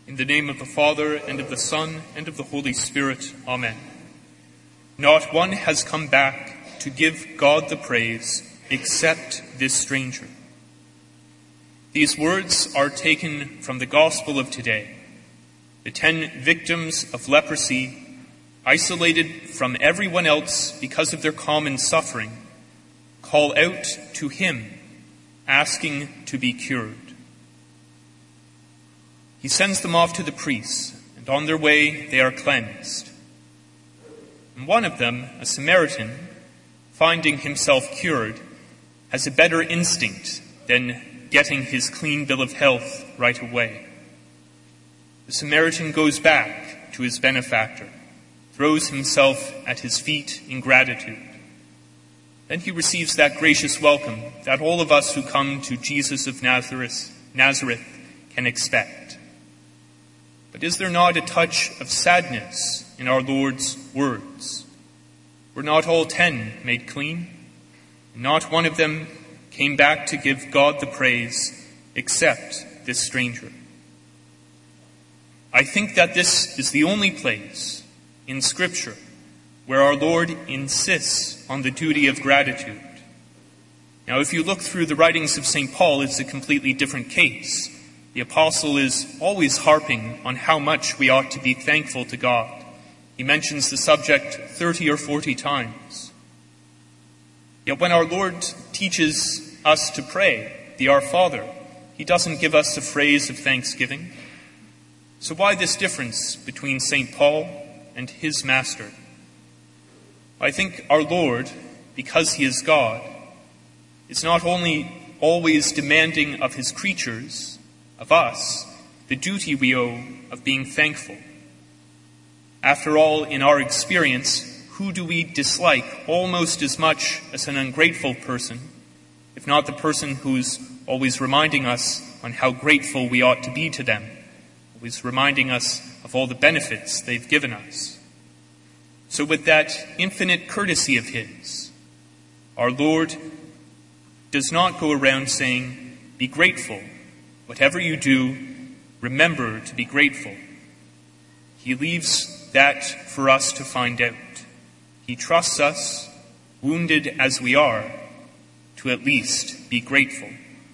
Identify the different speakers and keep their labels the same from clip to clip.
Speaker 1: In the name of the Father, and of the Son, and of the Holy Spirit. Amen. Not one has come back to give God the praise except this stranger. These words are taken from the Gospel of today. The 10 victims of leprosy, isolated from everyone else because of their common suffering, call out to him, asking to be cured. He sends them off to the priests, and on their way they are cleansed. And one of them, a Samaritan, finding himself cured, has a better instinct than getting his clean bill of health right away. The Samaritan goes back to his benefactor, throws himself at his feet in gratitude. Then he receives that gracious welcome that all of us who come to Jesus of Nazareth can expect. But is there not a touch of sadness in our Lord's words? Were not all 10 made clean? Not one of them came back to give God the praise except this stranger. I think that this is the only place in Scripture where our Lord insists on the duty of gratitude. Now, if you look through the writings of St. Paul, it's a completely different case. The apostle is always harping on how much we ought to be thankful to God. He mentions the subject 30 or 40 times. Yet when our Lord teaches us to pray, the Our Father, he doesn't give us a phrase of thanksgiving. So why this difference between St. Paul and his master? I think our Lord, because he is God, is not only always demanding of his creatures, of us, the duty we owe of being thankful. After all, in our experience, who do we dislike almost as much as an ungrateful person, if not the person who's always reminding us on how grateful we ought to be to them, always reminding us of all the benefits they've given us? So with that infinite courtesy of his, our Lord does not go around saying, "Be grateful. Whatever you do, remember to be grateful." He leaves that for us to find out. He trusts us, wounded as we are, to at least be grateful.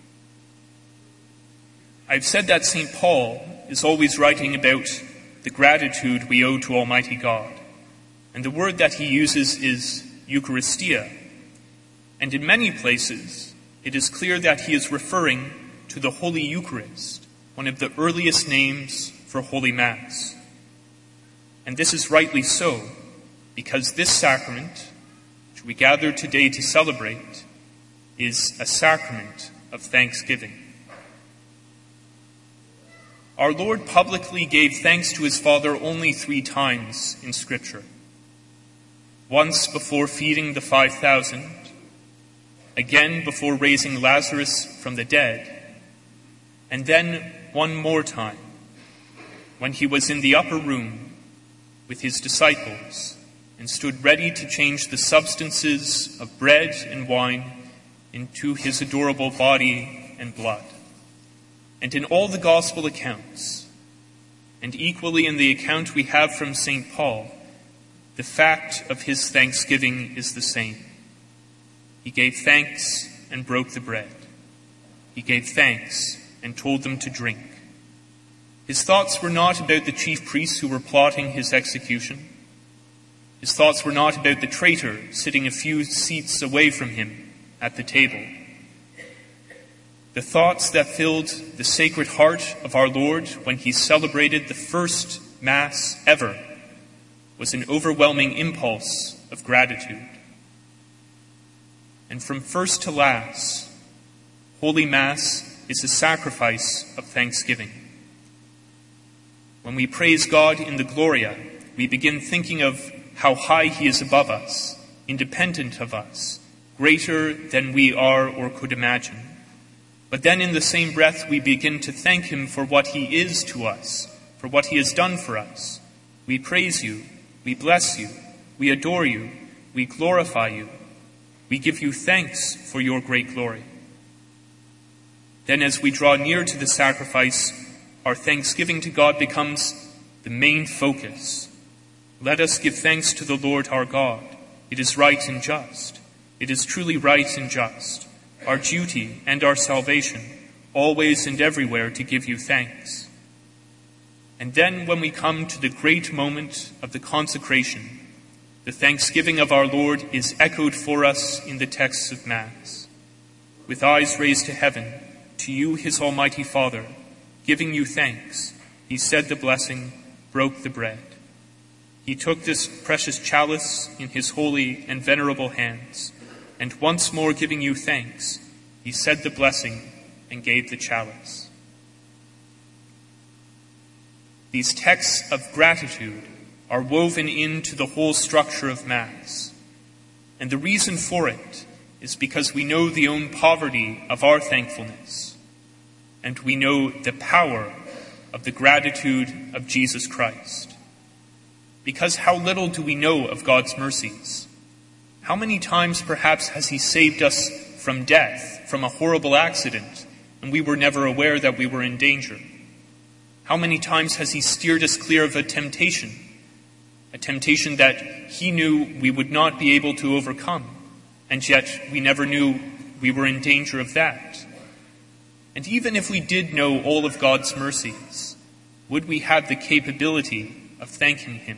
Speaker 1: I've said that St. Paul is always writing about the gratitude we owe to Almighty God. And the word that he uses is Eucharistia. And in many places, it is clear that he is referring to the Holy Eucharist, one of the earliest names for Holy Mass. And this is rightly so, because this sacrament, which we gather today to celebrate, is a sacrament of thanksgiving. Our Lord publicly gave thanks to his Father only 3 times in Scripture. Once before feeding the 5,000, again before raising Lazarus from the dead, and then one more time when he was in the upper room with his disciples and stood ready to change the substances of bread and wine into his adorable body and blood. And in all the gospel accounts, and equally in the account we have from St. Paul, the fact of his thanksgiving is the same. He gave thanks and broke the bread. He gave thanks and told them to drink. His thoughts were not about the chief priests who were plotting his execution. His thoughts were not about the traitor sitting a few seats away from him at the table. The thoughts that filled the Sacred Heart of our Lord when he celebrated the first Mass ever was an overwhelming impulse of gratitude. And from first to last, Holy Mass is a sacrifice of thanksgiving. When we praise God in the Gloria, we begin thinking of how high he is above us, independent of us, greater than we are or could imagine. But then in the same breath, we begin to thank him for what he is to us, for what he has done for us. We praise you, we bless you, we adore you, we glorify you. We give you thanks for your great glory. Then as we draw near to the sacrifice, our thanksgiving to God becomes the main focus. Let us give thanks to the Lord our God. It is right and just. It is truly right and just, our duty and our salvation, always and everywhere to give you thanks. And then when we come to the great moment of the consecration, the thanksgiving of our Lord is echoed for us in the texts of Mass. With eyes raised to heaven, to you, his almighty Father, giving you thanks, he said the blessing, broke the bread. He took this precious chalice in his holy and venerable hands, and once more giving you thanks, he said the blessing and gave the chalice. These texts of gratitude are woven into the whole structure of Mass. And the reason for it is because we know the own poverty of our thankfulness, and we know the power of the gratitude of Jesus Christ. Because how little do we know of God's mercies? How many times perhaps has he saved us from death, from a horrible accident, and we were never aware that we were in danger? How many times has he steered us clear of a temptation that he knew we would not be able to overcome, and yet we never knew we were in danger of that? And even if we did know all of God's mercies, would we have the capability of thanking him?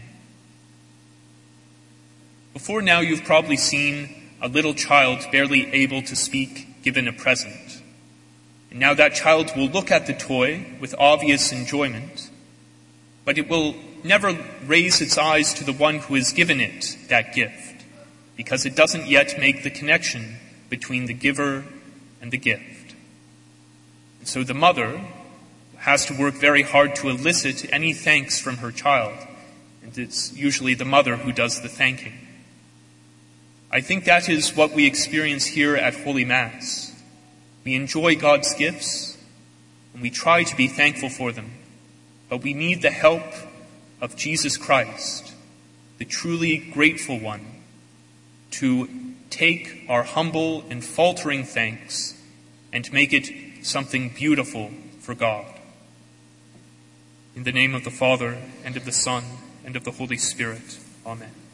Speaker 1: Before now, you've probably seen a little child barely able to speak given a present. And now that child will look at the toy with obvious enjoyment, but it will never raise its eyes to the one who has given it that gift, because it doesn't yet make the connection between the giver and the gift. And so the mother has to work very hard to elicit any thanks from her child, and it's usually the mother who does the thanking. I think that is what we experience here at Holy Mass. We enjoy God's gifts, and we try to be thankful for them, but we need the help of Jesus Christ, the truly grateful one, to take our humble and faltering thanks and make it something beautiful for God. In the name of the Father, and of the Son, and of the Holy Spirit. Amen.